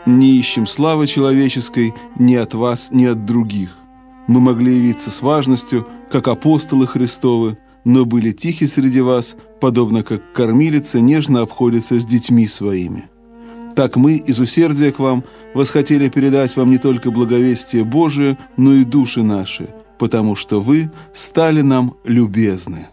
Не ищем славы человеческой ни от вас, ни от других. Мы могли явиться с важностью, как апостолы Христовы, но были тихи среди вас, подобно как кормилица нежно обходится с детьми своими. Так мы из усердия к вам восхотели передать вам не только благовестие Божие, но и души наши, потому что вы стали нам любезны.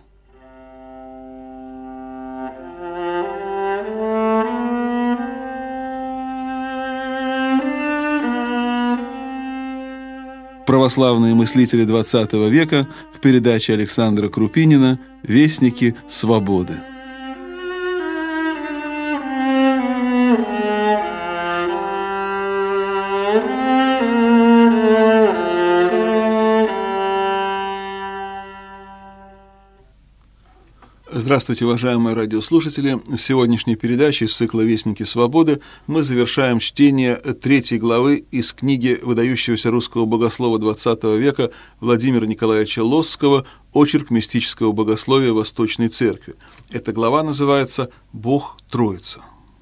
Православные мыслители XX века в передаче Александра Крупинина «Вестники свободы». Здравствуйте, уважаемые радиослушатели! В сегодняшней передаче из цикла «Вестники свободы» мы завершаем чтение 3 главы из книги выдающегося русского богослова XX века Владимира Николаевича Лосского «Очерк мистического богословия Восточной Церкви». Эта глава называется «Бог Троица».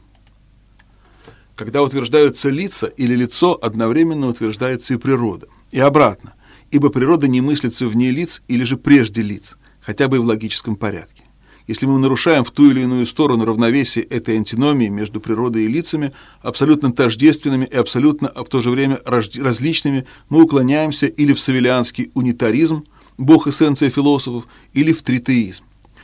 Когда утверждаются лица или лицо, одновременно утверждается и природа. И обратно, ибо природа не мыслится вне лиц или же прежде лиц, хотя бы и в логическом порядке. Если мы нарушаем в ту или иную сторону равновесие этой антиномии между природой и лицами, абсолютно тождественными и абсолютно в то же время различными, мы уклоняемся или в савелианский унитаризм, Бог эссенция философов, или в тритеизм.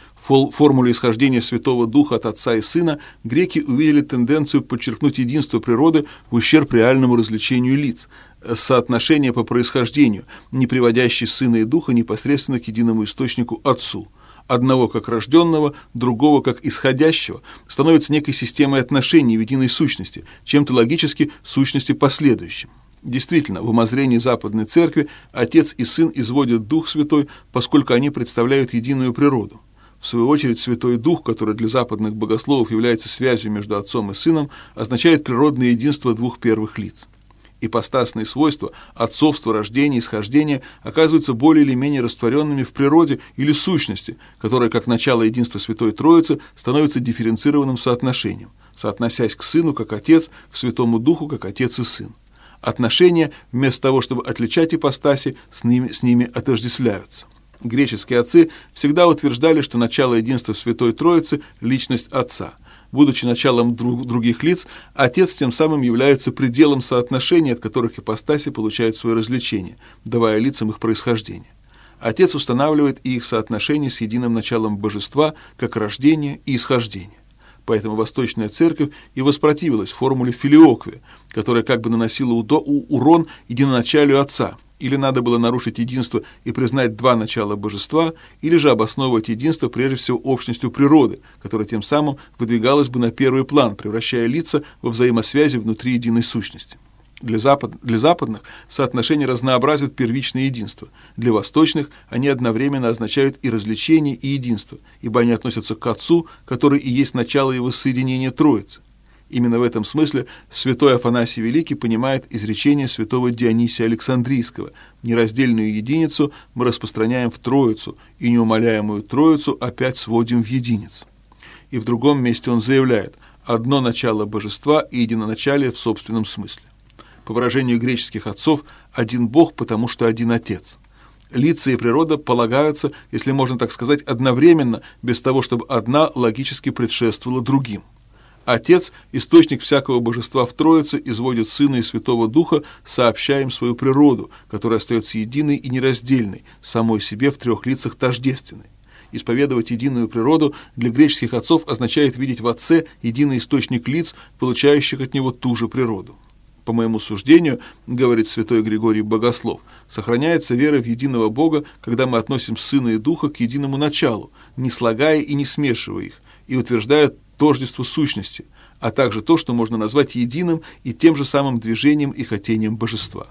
В формуле исхождения Святого Духа от Отца и Сына греки увидели тенденцию подчеркнуть единство природы в ущерб реальному развлечению лиц, соотношение по происхождению, не приводящее Сына и Духа непосредственно к единому источнику Отцу. Одного как рожденного, другого как исходящего, становится некой системой отношений в единой сущности, чем-то логически сущности последующим. Действительно, в умозрении Западной Церкви Отец и Сын изводят Дух Святой, поскольку они представляют единую природу. В свою очередь, Святой Дух, который для западных богословов является связью между Отцом и Сыном, означает природное единство двух первых лиц. Ипостасные свойства, отцовство, рождение, исхождение оказываются более или менее растворенными в природе или сущности, которая, как начало единства Святой Троицы, становится дифференцированным соотношением, соотносясь к Сыну как Отец, к Святому Духу как Отец и Сын. Отношения, вместо того, чтобы отличать ипостаси, с ними отождествляются. Греческие отцы всегда утверждали, что начало единства в Святой Троице – личность Отца. Будучи началом других лиц, Отец тем самым является пределом соотношений, от которых ипостаси получают свое развлечение, давая лицам их происхождение. Отец устанавливает и их соотношение с единым началом божества, как рождение и исхождение. Поэтому Восточная Церковь и воспротивилась формуле филиоквия, которая как бы наносила урон единоначалию Отца. Или надо было нарушить единство и признать два начала божества, или же обосновывать единство прежде всего общностью природы, которая тем самым выдвигалась бы на первый план, превращая лица во взаимосвязи внутри единой сущности. Для западных соотношения разнообразят первичное единство. Для восточных они одновременно означают и развлечение, и единство, ибо они относятся к Отцу, который и есть начало его соединения Троицы. Именно в этом смысле святой Афанасий Великий понимает изречение святого Дионисия Александрийского: «Нераздельную единицу мы распространяем в Троицу, и неумоляемую Троицу опять сводим в единицу». И в другом месте он заявляет: «Одно начало божества и единоначалие в собственном смысле». По выражению греческих отцов, один Бог, потому что один Отец. Лица и природа полагаются, если можно так сказать, одновременно, без того, чтобы одна логически предшествовала другим. Отец, источник всякого божества в Троице, изводит Сына и Святого Духа, сообщая им свою природу, которая остается единой и нераздельной, самой себе в трех лицах тождественной. Исповедовать единую природу для греческих отцов означает видеть в Отце единый источник лиц, получающих от Него ту же природу. По моему суждению, говорит святой Григорий Богослов, сохраняется вера в единого Бога, когда мы относим Сына и Духа к единому началу, не слагая и не смешивая их, и утверждая тождество сущности, а также то, что можно назвать единым и тем же самым движением и хотением божества.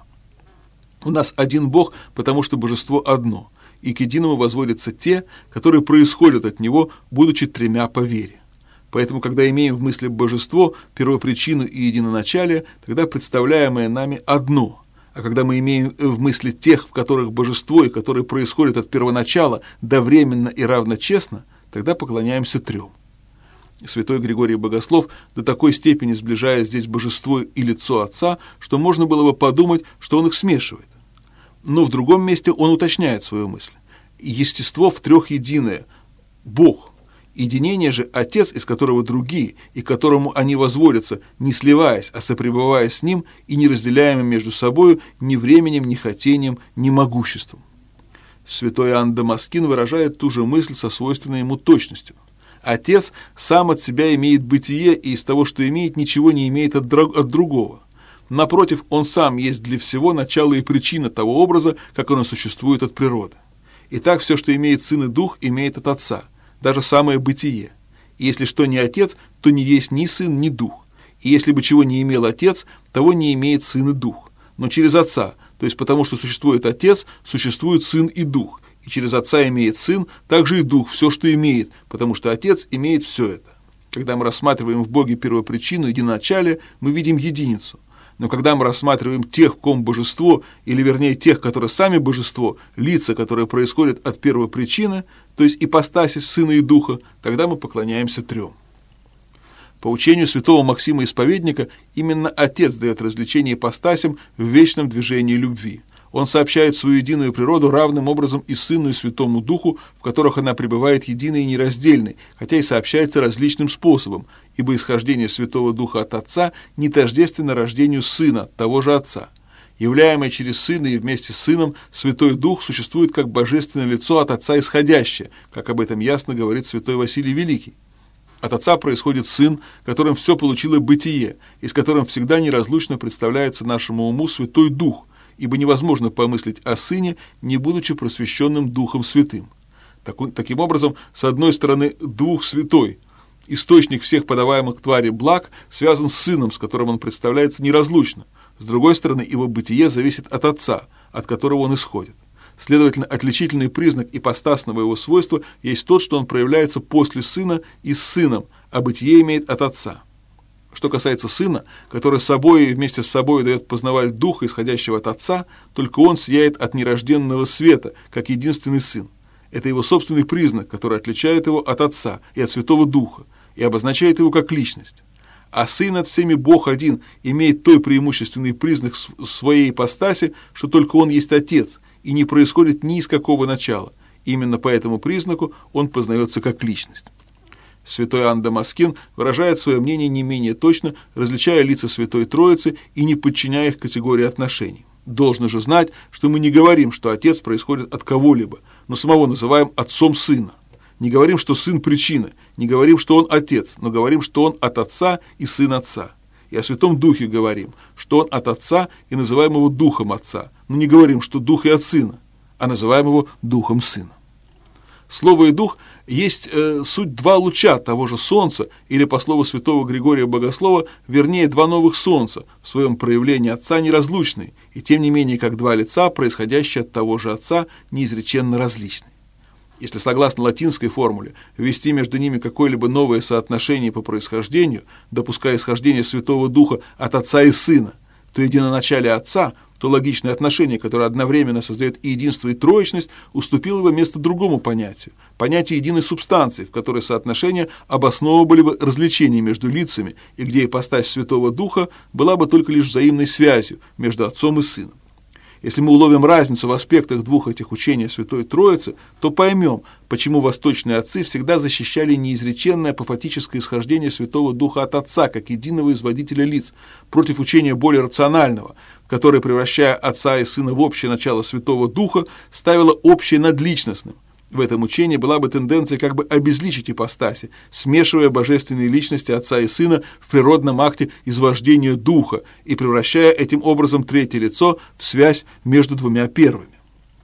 У нас один Бог, потому что божество одно, и к единому возводятся те, которые происходят от Него, будучи тремя по вере. Поэтому, когда имеем в мысли божество, первопричину и единоначалие, тогда представляемое нами одно, а когда мы имеем в мысли тех, в которых божество и которые происходят от первоначала, довременно и равночестно, тогда поклоняемся трем. Святой Григорий Богослов до такой степени сближает здесь божество и лицо Отца, что можно было бы подумать, что он их смешивает. Но в другом месте он уточняет свою мысль. Естество в трех единое – Бог. Единение же – Отец, из которого другие, и к которому они возводятся, не сливаясь, а сопребывая с Ним и не разделяемым между собою ни временем, ни хотением, ни могуществом. Святой Иоанн Дамаскин выражает ту же мысль со свойственной ему точностью. Отец сам от себя имеет бытие, и из того, что имеет, ничего не имеет от другого. Напротив, он сам есть для всего начало и причина того образа, как оно существует от природы. Итак, все, что имеет Сын и Дух, имеет от Отца, даже самое бытие. И если что не Отец, то не есть ни Сын, ни Дух. И если бы чего не имел Отец, того не имеет Сын и Дух. Но через Отца, то есть потому, что существует Отец, существует Сын и Дух. И через Отца имеет Сын, также и Дух все, что имеет, потому что Отец имеет все это. Когда мы рассматриваем в Боге первопричину, единоначалие, мы видим единицу. Но когда мы рассматриваем тех, в ком божество, или вернее тех, которые сами божество, лица, которые происходят от первопричины, то есть ипостасис Сына и Духа, тогда мы поклоняемся трем. По учению святого Максима Исповедника, именно Отец дает развлечение ипостасям в вечном движении любви. Он сообщает свою единую природу равным образом и Сыну, и Святому Духу, в которых она пребывает единой и нераздельной, хотя и сообщается различным способом, ибо исхождение Святого Духа от Отца не тождественно рождению Сына, того же Отца. Являемое через Сына и вместе с Сыном, Святой Дух существует как божественное лицо от Отца исходящее, как об этом ясно говорит святой Василий Великий. От Отца происходит Сын, которым все получило бытие, и с которым всегда неразлучно представляется нашему уму Святой Дух, ибо невозможно помыслить о Сыне, не будучи просвещенным Духом Святым. Таким образом, с одной стороны, Дух Святой, источник всех подаваемых твари благ, связан с Сыном, с которым он представляется неразлучно. С другой стороны, его бытие зависит от Отца, от которого он исходит. Следовательно, отличительный признак ипостасного его свойства есть тот, что он проявляется после Сына и с Сыном, а бытие имеет от Отца. Что касается Сына, который собой и вместе с собой дает познавать Духа, исходящего от Отца, только он сияет от нерожденного света, как единственный Сын. Это его собственный признак, который отличает его от Отца и от Святого Духа, и обозначает его как личность. А Сын над всеми Бог один имеет той преимущественный признак своей ипостаси, что только он есть Отец, и не происходит ни из какого начала. Именно по этому признаку он познается как личность. Святой Иоанн Дамаскин выражает свое мнение не менее точно, различая лица Святой Троицы и не подчиняя их категории отношений. Должно же знать, что мы не говорим, что Отец происходит от кого-либо, но самого называем Отцом Сына. Не говорим, что Сын – причина, не говорим, что Он Отец, но говорим, что Он от Отца и Сын Отца. И о Святом Духе говорим, что Он от Отца и называем Его Духом Отца, но не говорим, что Дух и от Сына, а называем Его Духом Сына. Слово и Дух есть суть два луча того же Солнца, или, по слову святого Григория Богослова, вернее, два новых Солнца, в своем проявлении Отца неразлучные, и тем не менее, как два лица, происходящие от того же Отца, неизреченно различные. Если согласно латинской формуле ввести между ними какое-либо новое соотношение по происхождению, допуская исхождение Святого Духа от Отца и Сына, то единоначалие Отца, то логичное отношение, которое одновременно создает и единство, и троечность, уступило бы место другому понятию единой субстанции, в которой соотношения обосновывали бы различения между лицами, и где ипостась Святого Духа была бы только лишь взаимной связью между Отцом и Сыном. Если мы уловим разницу в аспектах двух этих учений Святой Троицы, то поймем, почему восточные отцы всегда защищали неизреченное апофатическое исхождение Святого Духа от Отца, как единого изводителя лиц, против учения более рационального, которое, превращая Отца и Сына в общее начало Святого Духа, ставило общее над личностным. В этом учении была бы тенденция как бы обезличить ипостаси, смешивая божественные личности Отца и Сына в природном акте извождения Духа и превращая этим образом третье лицо в связь между двумя первыми.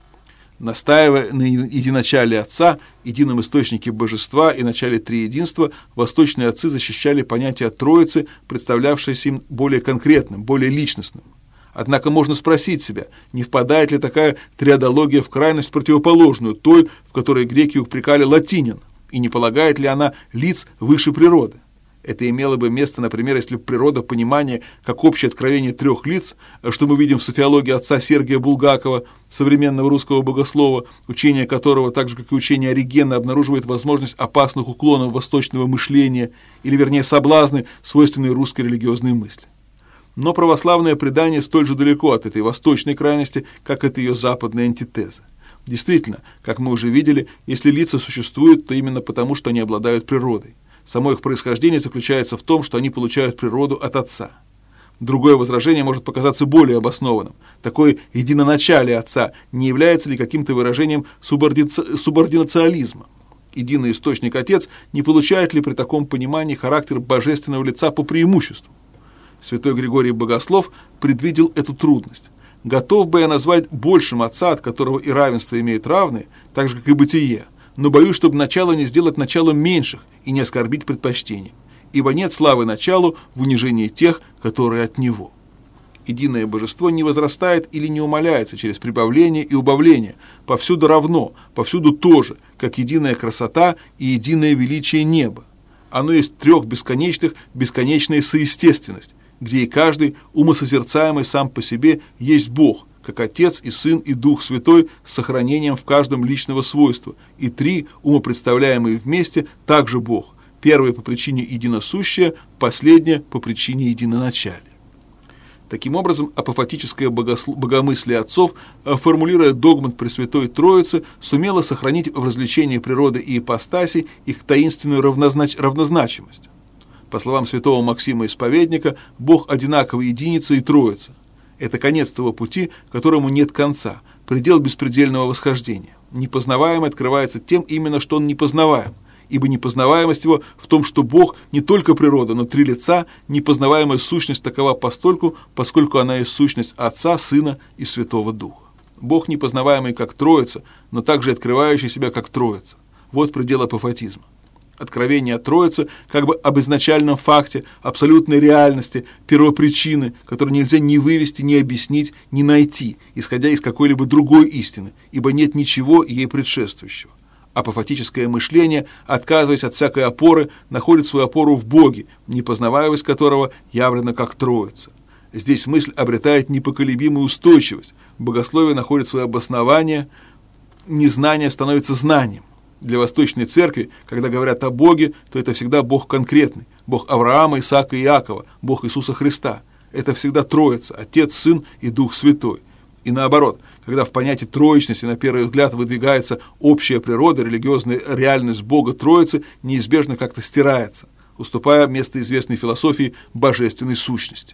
Настаивая на единоначале Отца, едином источнике божества и начале триединства, восточные отцы защищали понятие Троицы, представлявшееся им более конкретным, более личностным. Однако можно спросить себя, не впадает ли такая триадология в крайность противоположную той, в которой греки упрекали латинян, и не полагает ли она лиц выше природы. Это имело бы место, например, если бы природа понимания как общее откровение трех лиц, что мы видим в софиологии отца Сергия Булгакова, современного русского богослова, учение которого, так же как и учение Оригена, обнаруживает возможность опасных уклонов восточного мышления, или вернее соблазны, свойственные русской религиозной мысли. Но православное предание столь же далеко от этой восточной крайности, как от ее западной антитезы. Действительно, как мы уже видели, если лица существуют, то именно потому, что они обладают природой. Само их происхождение заключается в том, что они получают природу от Отца. Другое возражение может показаться более обоснованным. Такое единоначалие Отца не является ли каким-то выражением субординационализма? Единый источник Отец не получает ли при таком понимании характер божественного лица по преимуществу? Святой Григорий Богослов предвидел эту трудность. Готов бы я назвать большим Отца, от которого и равенство имеют равные, так же, как и бытие, но боюсь, чтобы начало не сделать началом меньших и не оскорбить предпочтением, ибо нет славы началу в унижении тех, которые от него. Единое божество не возрастает или не умаляется через прибавление и убавление, повсюду равно, повсюду тоже, как единая красота и единое величие неба. Оно есть трех бесконечных, бесконечная соестественность, где и каждый, умосозерцаемый сам по себе, есть Бог, как Отец и Сын и Дух Святой с сохранением в каждом личного свойства, и три, умопредставляемые вместе, также Бог, первое по причине единосущее, последнее по причине единоначалия. Таким образом, апофатическое богомыслие отцов, формулируя догмат Пресвятой Троицы, сумело сохранить в развлечении природы и ипостаси их таинственную равнозначимость. По словам святого Максима Исповедника, Бог одинаково единица и Троица. Это конец того пути, которому нет конца, предел беспредельного восхождения. Непознаваемый открывается тем именно, что он непознаваем, ибо непознаваемость его в том, что Бог не только природа, но три лица, непознаваемая сущность такова постольку, поскольку она есть сущность Отца, Сына и Святого Духа. Бог непознаваемый как Троица, но также открывающий себя как Троица. Вот предел апофатизма. Откровение о Троице как бы об изначальном факте, абсолютной реальности, первопричины, которую нельзя ни вывести, ни объяснить, ни найти, исходя из какой-либо другой истины, ибо нет ничего ей предшествующего. Апофатическое мышление, отказываясь от всякой опоры, находит свою опору в Боге, непознаваемость которого явлена как Троица. Здесь мысль обретает непоколебимую устойчивость, богословие находит свое обоснование, незнание становится знанием. Для Восточной Церкви, когда говорят о Боге, то это всегда Бог конкретный, Бог Авраама, Исаака и Иакова, Бог Иисуса Христа. Это всегда Троица, Отец, Сын и Дух Святой. И наоборот, когда в понятии троичности на первый взгляд выдвигается общая природа, религиозная реальность Бога Троицы неизбежно как-то стирается, уступая место известной философии божественной сущности.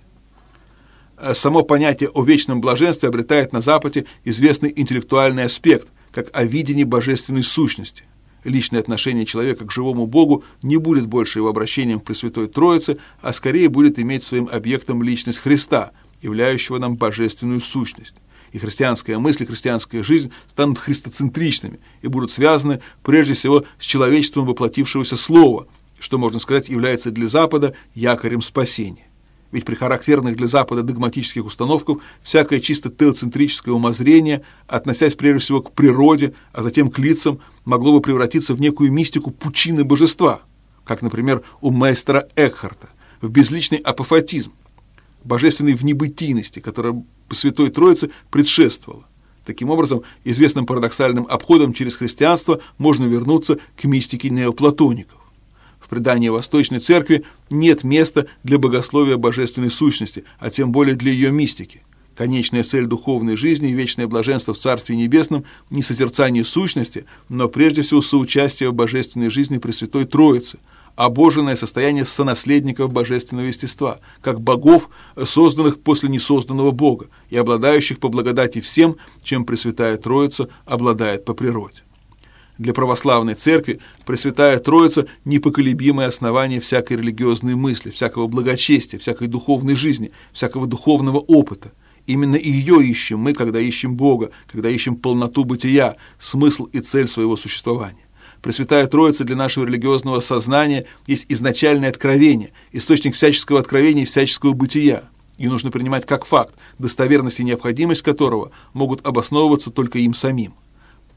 Само понятие о вечном блаженстве обретает на Западе известный интеллектуальный аспект, как о видении божественной сущности. Личное отношение человека к живому Богу не будет больше его обращением к Пресвятой Троице, а скорее будет иметь своим объектом личность Христа, являющего нам божественную сущность. И христианская мысль, христианская жизнь станут христоцентричными и будут связаны прежде всего с человечеством воплотившегося Слова, что, можно сказать, является для Запада якорем спасения. Ведь при характерных для Запада догматических установках всякое чисто теоцентрическое умозрение, относясь прежде всего к природе, а затем к лицам, могло бы превратиться в некую мистику пучины божества, как, например, у мейстера Экхарта, в безличный апофатизм, божественной внебытийности, которая по Святой Троице предшествовала. Таким образом, известным парадоксальным обходом через христианство можно вернуться к мистике неоплатоников. В предании Восточной Церкви нет места для богословия божественной сущности, а тем более для ее мистики. Конечная цель духовной жизни и вечное блаженство в Царстве Небесном не созерцание сущности, но прежде всего соучастие в божественной жизни Пресвятой Троицы, обоженное состояние сонаследников божественного естества, как богов, созданных после несозданного Бога и обладающих по благодати всем, чем Пресвятая Троица обладает по природе. Для православной церкви Пресвятая Троица – непоколебимое основание всякой религиозной мысли, всякого благочестия, всякой духовной жизни, всякого духовного опыта. Именно ее ищем мы, когда ищем Бога, когда ищем полноту бытия, смысл и цель своего существования. Пресвятая Троица для нашего религиозного сознания есть изначальное откровение, источник всяческого откровения и всяческого бытия. И нужно принимать как факт, достоверность и необходимость которого могут обосновываться только им самим.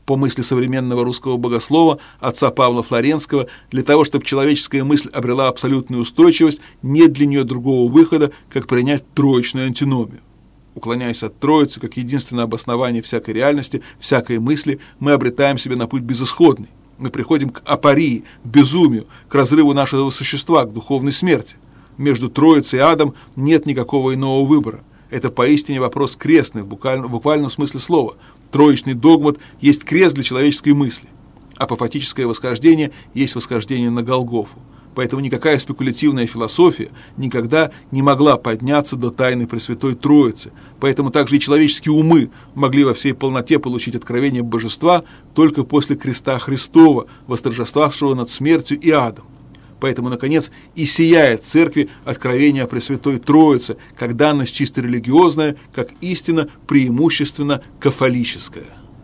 По мысли современного русского богослова, отца Павла Флоренского, для того, чтобы человеческая мысль обрела абсолютную устойчивость, нет для нее другого выхода, как принять троечную антиномию. Уклоняясь от Троицы, как единственное обоснование всякой реальности, всякой мысли, мы обретаем себя на путь безысходный. Мы приходим к апории, к безумию, к разрыву нашего существа, к духовной смерти. Между Троицей и адом нет никакого иного выбора. Это поистине вопрос крестный, в буквальном смысле слова. Троичный догмат есть крест для человеческой мысли. Апофатическое восхождение есть восхождение на Голгофу. Поэтому никакая спекулятивная философия никогда не могла подняться до тайны Пресвятой Троицы. Поэтому также и человеческие умы могли во всей полноте получить откровение божества только после креста Христова, восторжествовавшего над смертью и адом. Поэтому, наконец, и сияет в церкви откровение о Пресвятой Троице, как данность чисто религиозная, как истина преимущественно кафолическая.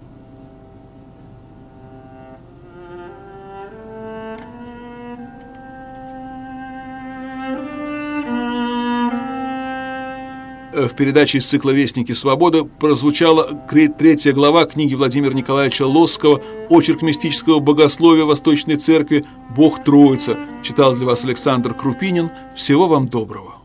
В передаче из цикла «Вестники свободы» прозвучала 3 глава книги Владимира Николаевича Лосского «Очерк мистического богословия Восточной Церкви. Бог Троица». Читал для вас Александр Крупинин. Всего вам доброго.